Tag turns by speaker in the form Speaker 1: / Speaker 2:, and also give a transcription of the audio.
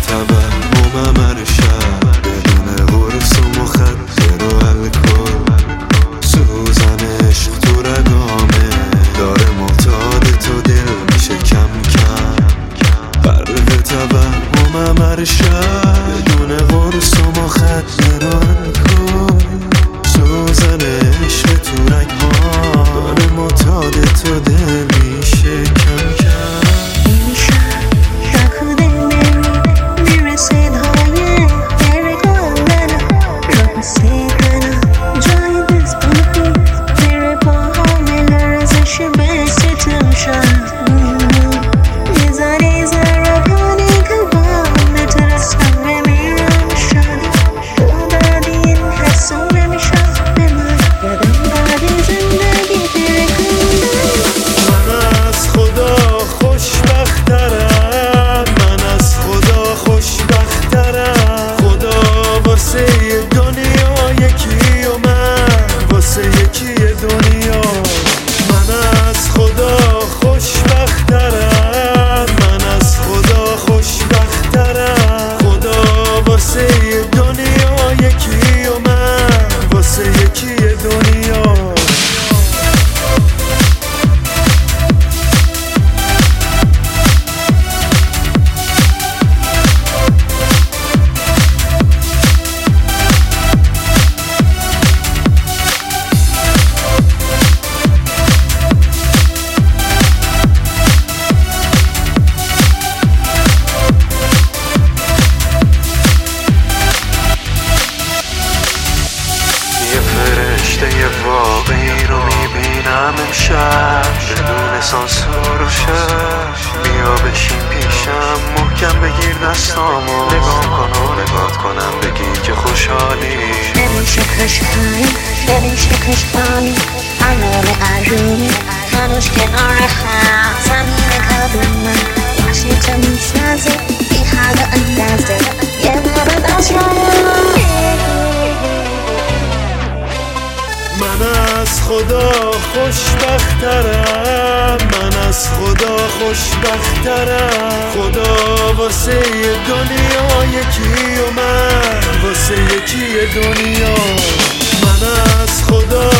Speaker 1: توهمم هر شب بدون قرص و مخدر و الکل سوزن عشق تو رگامه داره معتاد تو دل میشه کم کم غرق توهمم هر شب بدون قرص و مخدر و الکل سوزن عشق تو رگام داره معتاد تو دل میشه کم کم واقعی رو میبینم امشب بدون سانسور و شب بیا بشین پیشم محکم بگیر دستامو نگاه کن و نگاه کنم بگی که خوشحالی
Speaker 2: نمیشه خوشحالی نمیشه خوشحالی علامه عرومی هنوز کنار خم زمین قدومم عشق تو میسازه بی حد و اندازه یه مورد از
Speaker 1: من از خدا خوشبخترم من از خدا خوشبخترم خدا واسه دنیا یکی و من واسه یکی دنیا من از خدا